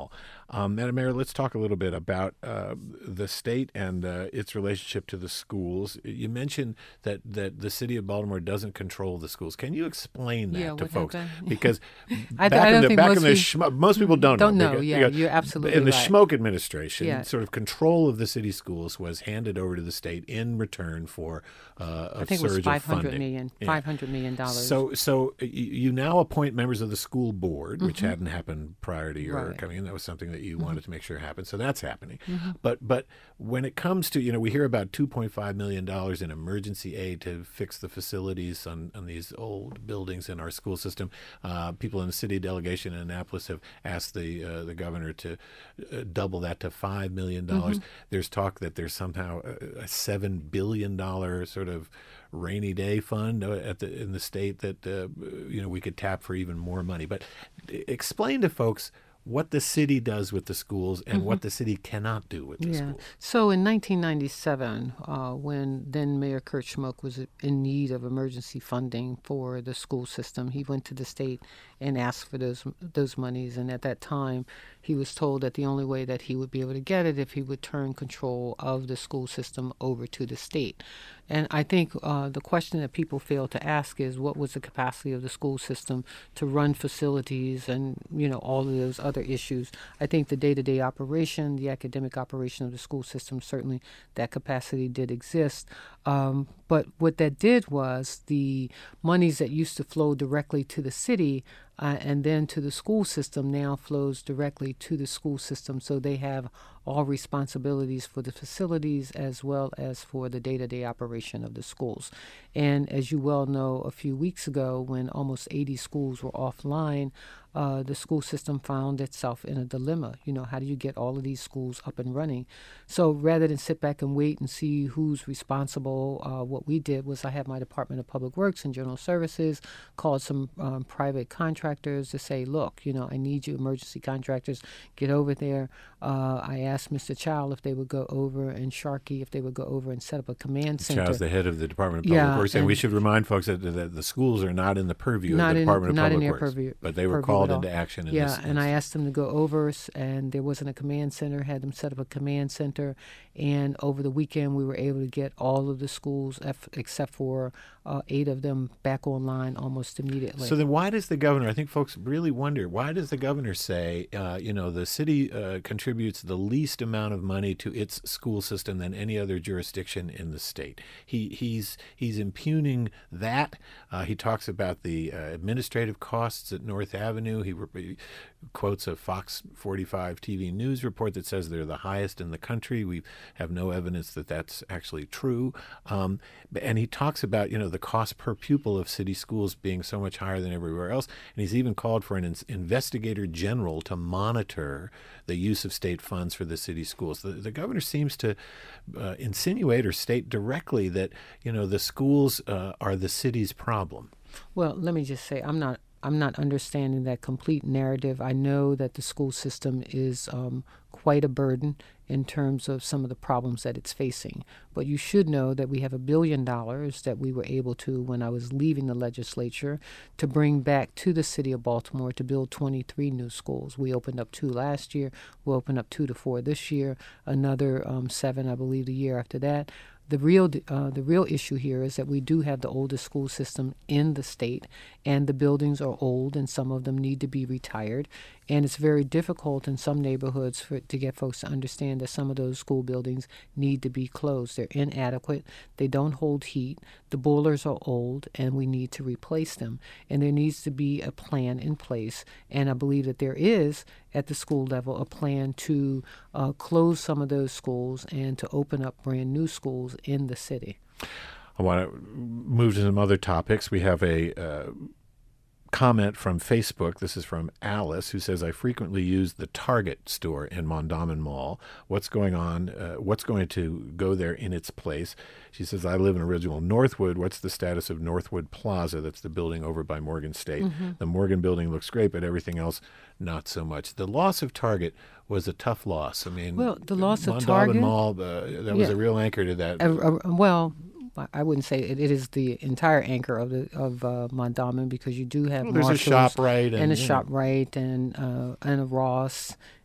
[SPEAKER 1] Um, Madam Mayor, let's talk a little bit about uh, the state and uh, its relationship to the schools. You mentioned that, that the city of Baltimore doesn't control the schools. Can you explain that
[SPEAKER 2] Yeah,
[SPEAKER 1] to
[SPEAKER 2] what
[SPEAKER 1] folks?
[SPEAKER 2] happened?
[SPEAKER 1] Because
[SPEAKER 2] I,
[SPEAKER 1] back
[SPEAKER 2] I
[SPEAKER 1] in
[SPEAKER 2] don't
[SPEAKER 1] the
[SPEAKER 2] think
[SPEAKER 1] back
[SPEAKER 2] most
[SPEAKER 1] in the
[SPEAKER 2] people,
[SPEAKER 1] Schmo- most people don't,
[SPEAKER 2] don't know.
[SPEAKER 1] because-
[SPEAKER 2] Yeah,
[SPEAKER 1] because
[SPEAKER 2] you're absolutely
[SPEAKER 1] in the
[SPEAKER 2] right.
[SPEAKER 1] Schmoke administration,
[SPEAKER 2] Yeah.
[SPEAKER 1] sort of control of the city schools was handed over to the state in return for uh, a
[SPEAKER 2] I think it was
[SPEAKER 1] surge of
[SPEAKER 2] five hundred
[SPEAKER 1] funding.
[SPEAKER 2] million,
[SPEAKER 1] Yeah.
[SPEAKER 2] five hundred million dollars.
[SPEAKER 1] So, so y- you now appoint members of the school board, which hadn't happened prior to your
[SPEAKER 2] Mm-hmm. Right.
[SPEAKER 1] coming in. That was something that you wanted to make sure happened. So that's happening.
[SPEAKER 2] Mm-hmm.
[SPEAKER 1] But, but when it comes to, you know, we hear about two point five million dollars in emergency aid to fix the facilities on, on these old buildings in our school system. Uh, people in the city delegation in Annapolis have asked the uh, the governor to uh, double that to five million dollars.
[SPEAKER 2] Mm-hmm.
[SPEAKER 1] There's talk that there's somehow a, a seven billion dollars sort of rainy day fund uh, at the in the state that uh, you know we could tap for even more money. But explain to folks what the city does with the schools and what the city cannot do with the
[SPEAKER 2] Yeah.
[SPEAKER 1] schools.
[SPEAKER 2] So in nineteen ninety-seven, uh, when then Mayor Kurt Schmoke was in need of emergency funding for the school system, he went to the state and asked for those those monies. And at that time, he was told that the only way that he would be able to get it if he would turn control of the school system over to the state. And I think uh, the question that people fail to ask is what was the capacity of the school system to run facilities and, you know, all of those other issues. I think the day-to-day operation, the academic operation of the school system, certainly that capacity did exist. Um, but what that did was the monies that used to flow directly to the city uh, and then to the school system now flows directly to the school system. So they have all responsibilities for the facilities as well as for the day-to-day operation of the schools. And as you well know, a few weeks ago when almost eighty schools were offline, uh, the school system found itself in a dilemma. You know, how do you get all of these schools up and running? So rather than sit back and wait and see who's responsible, uh, what we did was I had my Department of Public Works and General Services called some um, private contractors to say, look, you know, I need you, emergency contractors, get over there. Uh, I asked Mister Child if they would go over and Sharkey if they would go over and set up a command center.
[SPEAKER 1] Child's the head of the Department of Public
[SPEAKER 2] Yeah,
[SPEAKER 1] Works, and, we
[SPEAKER 2] and-
[SPEAKER 1] should remind folks that, that the schools are not in the purview
[SPEAKER 2] Not
[SPEAKER 1] of the
[SPEAKER 2] in-
[SPEAKER 1] Department of
[SPEAKER 2] not in
[SPEAKER 1] Public
[SPEAKER 2] their
[SPEAKER 1] Works,
[SPEAKER 2] purview-
[SPEAKER 1] but they were
[SPEAKER 2] purview
[SPEAKER 1] called
[SPEAKER 2] at all.
[SPEAKER 1] into action in
[SPEAKER 2] Yeah,
[SPEAKER 1] this
[SPEAKER 2] and I
[SPEAKER 1] instance.
[SPEAKER 2] asked them to go over, s- and there wasn't a command center, had them set up a command center, and over the weekend we were able to get all of the schools, eff- except for uh, eight of them, back online almost immediately.
[SPEAKER 1] So then why does the governor, I think folks really wonder, why does the governor say, uh, you know, the city uh, contributes the least amount of money to its school system than any other jurisdiction in the state? He He's he's impugning that. Uh, he talks about the uh, administrative costs at North Avenue. He, re- he quotes a Fox forty-five T V news report that says they're the highest in the country. We have no evidence that that's actually true. Um, and he talks about, you know, the cost per pupil of city schools being so much higher than everywhere else. And he's even called for an ins- investigator general to monitor the use of state funds for the city schools. The, the governor seems to uh, insinuate or state directly that, you know, the schools uh, are the city's problem.
[SPEAKER 2] Well, let me just say, I'm not. I'm not understanding that complete narrative. I know that the school system is um, quite a burden in terms of some of the problems that it's facing. But you should know that we have a billion dollars that we were able to, when I was leaving the legislature, to bring back to the city of Baltimore to build twenty-three new schools. We opened up two last year. We'll open up two to four this year, another um, seven, I believe, the year after that. The real uh, the real issue here is that we do have the oldest school system in the state, and the buildings are old, and some of them need to be retired. And it's very difficult in some neighborhoods for to get folks to understand that some of those school buildings need to be closed. They're inadequate. They don't hold heat. The boilers are old, and we need to replace them. And there needs to be a plan in place. And I believe that there is, at the school level, a plan to uh, close some of those schools and to open up brand new schools in the city.
[SPEAKER 1] I want to move to some other topics. We have a uh, comment from Facebook. This is from Alice, who says, I frequently use the Target store in Mondawmin Mall. What's going on? Uh, what's going to go there in its place? She says, I live in original Northwood. What's the status of Northwood Plaza? That's the building over by Morgan State. Mm-hmm. The Morgan building looks great, but everything else, not so much. The loss of Target was a tough loss. I mean,
[SPEAKER 2] well, the loss of
[SPEAKER 1] Mondawmin
[SPEAKER 2] Target,
[SPEAKER 1] Mall, uh, that was
[SPEAKER 2] yeah.
[SPEAKER 1] a real anchor to that.
[SPEAKER 2] Uh, uh, well, I wouldn't say it, it is the entire anchor of the of uh, Mondawmin, because you do have
[SPEAKER 1] well, there's
[SPEAKER 2] Marshalls
[SPEAKER 1] a ShopRite and,
[SPEAKER 2] and a
[SPEAKER 1] you know.
[SPEAKER 2] ShopRite and uh, and a Ross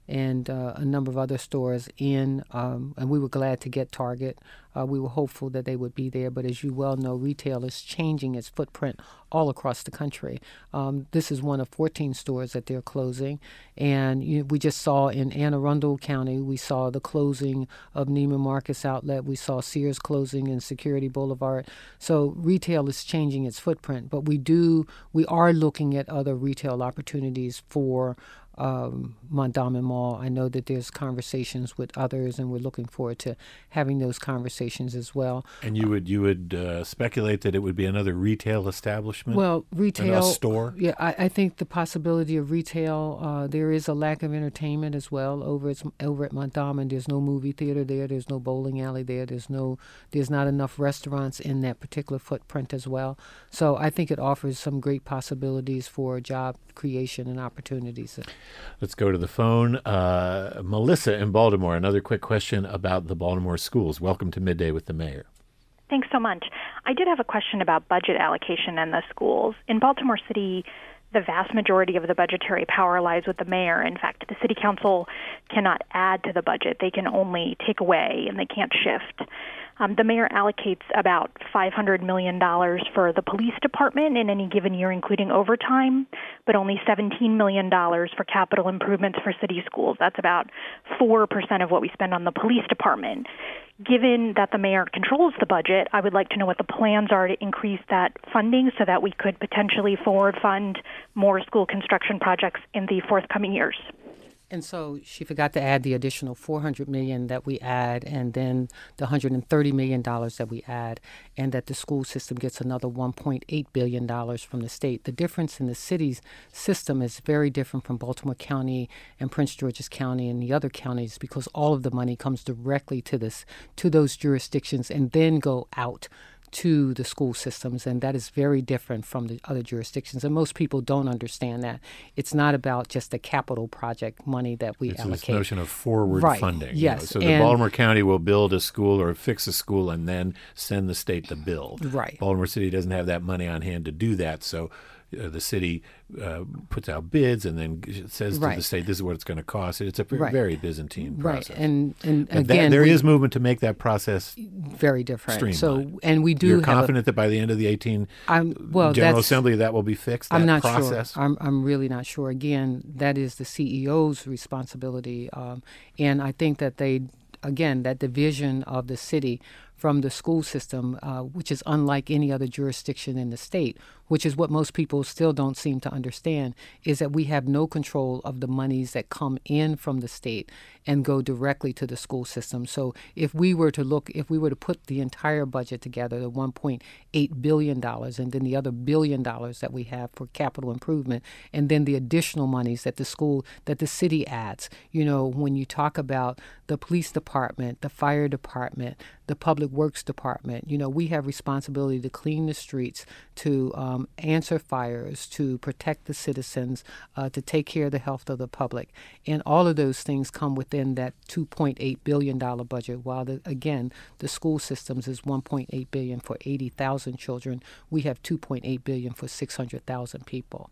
[SPEAKER 2] and uh, a number of other stores in, um, and we were glad to get Target. Uh, we were hopeful that they would be there, but as you well know, retail is changing its footprint all across the country. Um, this is one of fourteen stores that they're closing, and you know, we just saw in Anne Arundel County, we saw the closing of Neiman Marcus outlet, we saw Sears closing in Security Boulevard. So retail is changing its footprint, but we do, we are looking at other retail opportunities for Um, Mondawmin Mall. I know that there's conversations with others, and we're looking forward to having those conversations as well.
[SPEAKER 1] And you would you would uh, speculate that it would be another retail establishment?
[SPEAKER 2] Well, retail
[SPEAKER 1] a store.
[SPEAKER 2] Yeah, I, I think the possibility of retail. Uh, there is a lack of entertainment as well over at over at Mondawmin. There's no movie theater there. There's no bowling alley there. There's no. There's not enough restaurants in that particular footprint as well. So I think it offers some great possibilities for job creation and opportunities.
[SPEAKER 1] Let's go to the phone. Uh, Melissa in Baltimore, another quick question about the Baltimore schools. Welcome to Midday with the Mayor.
[SPEAKER 7] Thanks so much. I did have a question about budget allocation in the schools. In Baltimore City, the vast majority of the budgetary power lies with the mayor. In fact, the city council cannot add to the budget. They can only take away, and they can't shift. Um, the mayor allocates about five hundred million dollars for the police department in any given year, including overtime, but only seventeen million dollars for capital improvements for city schools. That's about four percent of what we spend on the police department. Given that the mayor controls the budget, I would like to know what the plans are to increase that funding so that we could potentially forward fund more school construction projects in the forthcoming years.
[SPEAKER 2] And so she forgot to add the additional four hundred million dollars that we add, and then the one hundred thirty million dollars that we add, and that the school system gets another one point eight billion dollars from the state. The difference in the city's system is very different from Baltimore County and Prince George's County and the other counties, because all of the money comes directly to this, to those jurisdictions, and then go out to the school systems, and that is very different from the other jurisdictions. And most people don't understand that. It's not about just the capital project money that we
[SPEAKER 1] it's
[SPEAKER 2] allocate.
[SPEAKER 1] It's this notion of forward
[SPEAKER 2] right.
[SPEAKER 1] funding.
[SPEAKER 2] Yes.
[SPEAKER 1] You know? So the
[SPEAKER 2] and
[SPEAKER 1] Baltimore County will build a school or fix a school and then send the state the bill.
[SPEAKER 2] Right.
[SPEAKER 1] Baltimore City doesn't have that money on hand to do that, so uh, the city uh, puts out bids and then says
[SPEAKER 2] right.
[SPEAKER 1] to the state, this is what it's going to cost. It's a p-
[SPEAKER 2] right.
[SPEAKER 1] very Byzantine process.
[SPEAKER 2] Right. And, and
[SPEAKER 1] but
[SPEAKER 2] again,
[SPEAKER 1] that, there
[SPEAKER 2] we,
[SPEAKER 1] is movement to make that process
[SPEAKER 2] very different.
[SPEAKER 1] streamlined.
[SPEAKER 2] So, and we do
[SPEAKER 1] You're
[SPEAKER 2] have
[SPEAKER 1] confident
[SPEAKER 2] a,
[SPEAKER 1] that by the end of the eighteen
[SPEAKER 2] I'm, well,
[SPEAKER 1] General
[SPEAKER 2] that's,
[SPEAKER 1] Assembly that will be fixed, that
[SPEAKER 2] I'm not
[SPEAKER 1] process?
[SPEAKER 2] sure. I'm, I'm really not sure. Again, that is the C E O's responsibility. Um, and I think that they, again, that division of the city from the school system, uh, which is unlike any other jurisdiction in the state, which is what most people still don't seem to understand, is that we have no control of the monies that come in from the state and go directly to the school system. So if we were to look, if we were to put the entire budget together, the one point eight billion dollars, and then the other billion dollars that we have for capital improvement, and then the additional monies that the school, that the city adds, you know, when you talk about the police department, the fire department, the public works department, you know, we have responsibility to clean the streets, to um, answer fires, to protect the citizens, uh, to take care of the health of the public. And all of those things come within that two point eight billion dollars budget, while, the, again, the school systems is one point eight billion dollars for eighty thousand children. We have two point eight billion dollars for six hundred thousand people.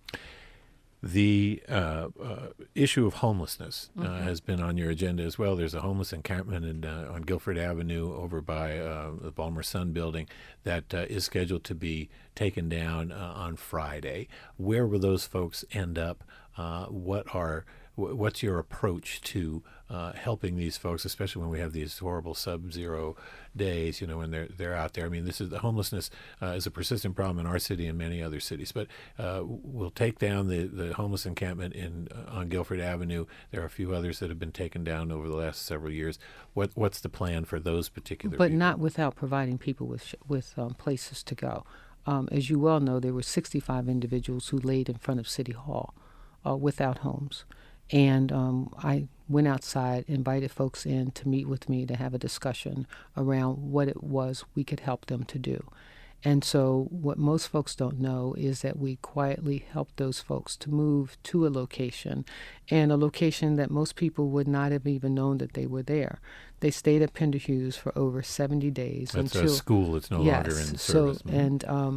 [SPEAKER 1] The uh, uh, issue of homelessness uh,
[SPEAKER 2] Mm-hmm.
[SPEAKER 1] has been on your agenda as well. There's a homeless encampment in, uh, on Guilford Avenue over by uh, the Baltimore Sun building that uh, is scheduled to be taken down uh, on Friday. Where will those folks end up? Uh, what are what's your approach to uh, helping these folks, especially when we have these horrible sub-zero days, you know, when they're they're out there? I mean, this is the homelessness uh, is a persistent problem in our city and many other cities. But uh, we'll take down the, the homeless encampment in uh, on Guilford Avenue. There are a few others that have been taken down over the last several years. What what's the plan for those particular
[SPEAKER 2] But
[SPEAKER 1] people?
[SPEAKER 2] not without providing people with, sh- with um, places to go. Um, as you well know, there were sixty-five individuals who laid in front of City Hall uh, without homes. And um, I went outside, invited folks in to meet with me to have a discussion around what it was we could help them to do. And so what most folks don't know is that we quietly helped those folks to move to a location, and a location that most people would not have even known that they were there. They stayed at Pender Hughes for over seventy days.
[SPEAKER 1] That's
[SPEAKER 2] until,
[SPEAKER 1] a school. It's no
[SPEAKER 2] yes,
[SPEAKER 1] longer in
[SPEAKER 2] so,
[SPEAKER 1] service.
[SPEAKER 2] And, um,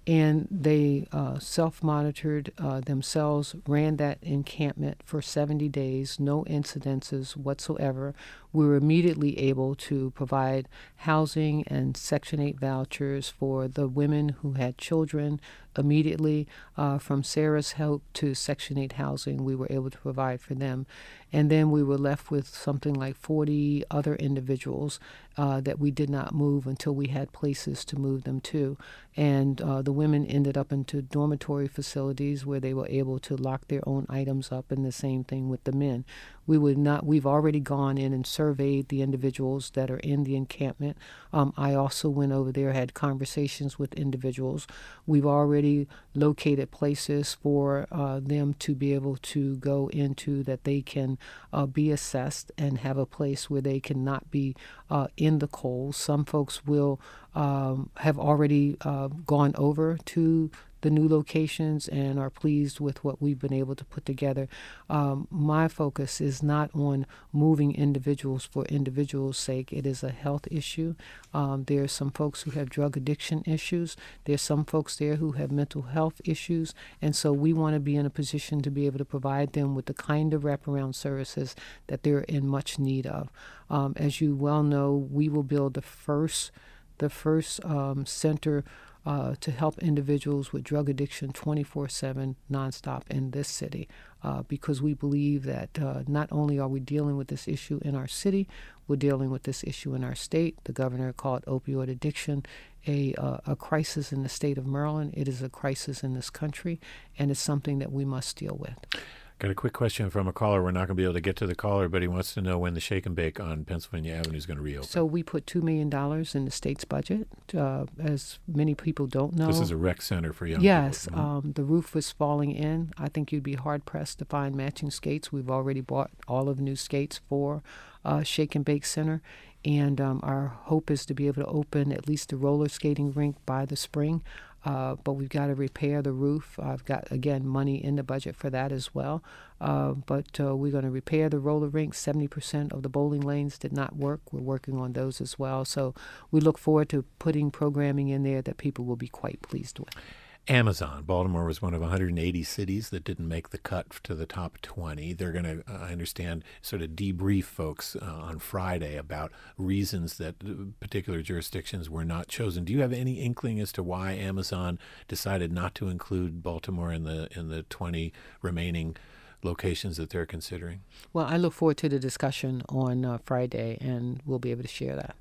[SPEAKER 2] and they uh, self-monitored uh, themselves, ran that encampment for seventy days, no incidences whatsoever. We were immediately able to provide housing and Section eight vouchers for the women who had children. Immediately, uh, from Sarah's help to Section eight housing, we were able to provide for them. And then we were left with something like forty other individuals uh, that we did not move until we had places to move them to. And uh, the women ended up into dormitory facilities where they were able to lock their own items up, and the same thing with the men. We would not. We've already gone in and surveyed the individuals that are in the encampment. Um, I also went over there, had conversations with individuals. We've already located places for uh, them to be able to go into that they can uh, be assessed and have a place where they cannot be uh, in the cold. Some folks will um, have already uh, gone over to the new locations and are pleased with what we've been able to put together. Um, my focus is not on moving individuals for individuals' sake. It is a health issue. Um, there are some folks who have drug addiction issues. There's some folks there who have mental health issues. And so we want to be in a position to be able to provide them with the kind of wraparound services that they're in much need of. Um, as you well know, we will build the first, the first um, center Uh, to help individuals with drug addiction twenty-four seven nonstop in this city, uh, because we believe that uh, not only are we dealing with this issue in our city, we're dealing with this issue in our state. The governor called opioid addiction a, uh, a crisis in the state of Maryland. It is a crisis in this country, and it's something that we must deal with.
[SPEAKER 1] Got a quick question from a caller. We're not going to be able to get to the caller, but he wants to know when the Shake and Bake on Pennsylvania Avenue is going to reopen.
[SPEAKER 2] So we put two million dollars in the state's budget. Uh, as many people don't know,
[SPEAKER 1] this is a rec center for young
[SPEAKER 2] yes,
[SPEAKER 1] people.
[SPEAKER 2] Yes, um, the roof was falling in. I think you'd be hard-pressed to find matching skates. We've already bought all of the new skates for uh, Shake and Bake Center, and um, our hope is to be able to open at least the roller skating rink by the spring. Uh, but we've got to repair the roof. I've got, again, money in the budget for that as well. Uh, but uh, we're going to repair the roller rink. seventy percent of the bowling lanes did not work. We're working on those as well. So we look forward to putting programming in there that people will be quite pleased with.
[SPEAKER 1] Amazon. Baltimore was one of one hundred eighty cities that didn't make the cut to the top twenty. They're going to, uh, I understand, sort of debrief folks uh, on Friday about reasons that particular jurisdictions were not chosen. Do you have any inkling as to why Amazon decided not to include Baltimore in the in the twenty remaining locations that they're considering?
[SPEAKER 2] Well, I look forward to the discussion on uh, Friday, and we'll be able to share that.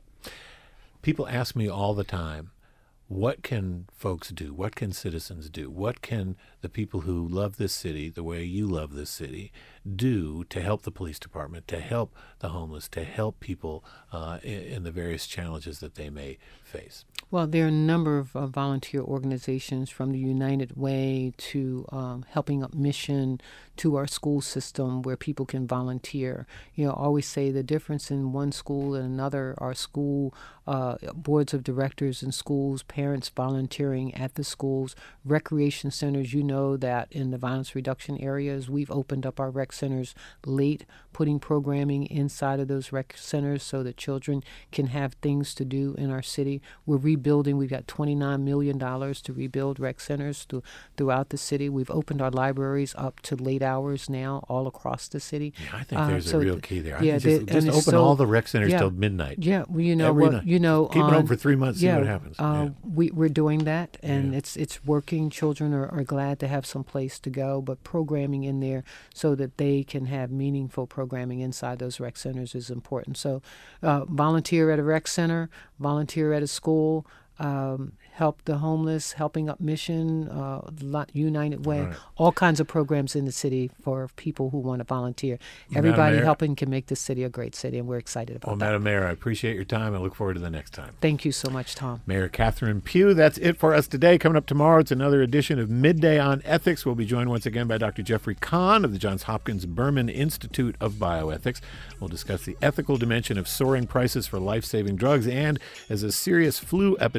[SPEAKER 1] People ask me all the time, what can folks do? What can citizens do? What can the people who love this city the way you love this city do to help the police department, to help the homeless, to help people uh, in, in the various challenges that they may face?
[SPEAKER 2] Well, there are a number of uh, volunteer organizations, from the United Way to um, Helping Up Mission to our school system, where people can volunteer. You know, I always say the difference in one school and another are school uh, boards of directors in schools, parents volunteering at the schools, recreation centers. You know that in the violence reduction areas, we've opened up our rec centers late, putting programming inside of those rec centers so that children can have things to do in our city. We're rebuilding. We've got twenty-nine million dollars to rebuild rec centers to, throughout the city. We've opened our libraries up to late hours now all across the city.
[SPEAKER 1] Yeah, I think there's uh, so a real key there. I
[SPEAKER 2] yeah,
[SPEAKER 1] just,
[SPEAKER 2] the,
[SPEAKER 1] just open
[SPEAKER 2] so,
[SPEAKER 1] all the rec centers
[SPEAKER 2] yeah,
[SPEAKER 1] till midnight.
[SPEAKER 2] Yeah, well, you know,
[SPEAKER 1] Every
[SPEAKER 2] well,
[SPEAKER 1] night.
[SPEAKER 2] you know,
[SPEAKER 1] keep
[SPEAKER 2] um,
[SPEAKER 1] it open for three months.
[SPEAKER 2] yeah,
[SPEAKER 1] See what happens.
[SPEAKER 2] Uh,
[SPEAKER 1] yeah.
[SPEAKER 2] we we're doing that, and
[SPEAKER 1] yeah.
[SPEAKER 2] it's it's working. Children are, are glad to have some place to go, but programming in there so that they can have meaningful programming inside those rec centers is important. So, uh, volunteer at a rec center, volunteer at a school. Um, help the homeless, Helping Up Mission, uh, United Way,
[SPEAKER 1] right.
[SPEAKER 2] all kinds of programs in the city for people who want to volunteer. Everybody
[SPEAKER 1] Mayor,
[SPEAKER 2] helping can make this city a great city, and we're excited about
[SPEAKER 1] well,
[SPEAKER 2] that.
[SPEAKER 1] Madam Mayor, I appreciate your time. I look forward to the next time.
[SPEAKER 2] Thank you so much, Tom.
[SPEAKER 1] Mayor Catherine Pugh, that's it for us today. Coming up tomorrow, it's another edition of Midday on Ethics. We'll be joined once again by Doctor Jeffrey Kahn of the Johns Hopkins Berman Institute of Bioethics. We'll discuss the ethical dimension of soaring prices for life-saving drugs, and as a serious flu epidemic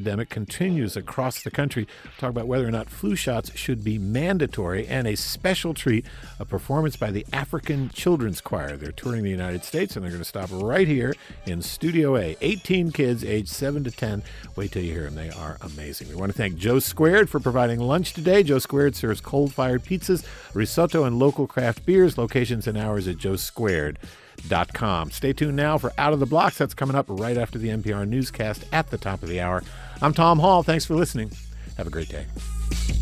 [SPEAKER 1] epidemic continues across the country. Talk about whether or not flu shots should be mandatory, and a special treat, a performance by the African Children's Choir. They're touring the United States, and they're going to stop right here in Studio A. eighteen kids aged seven to ten. Wait till you hear them. They are amazing. We want to thank Joe Squared for providing lunch today. Joe Squared serves coal-fired pizzas, risotto, and local craft beers. Locations and hours at joe squared dot com. Stay tuned now for Out of the Blocks. That's coming up right after the N P R newscast at the top of the hour. I'm Tom Hall. Thanks for listening. Have a great day.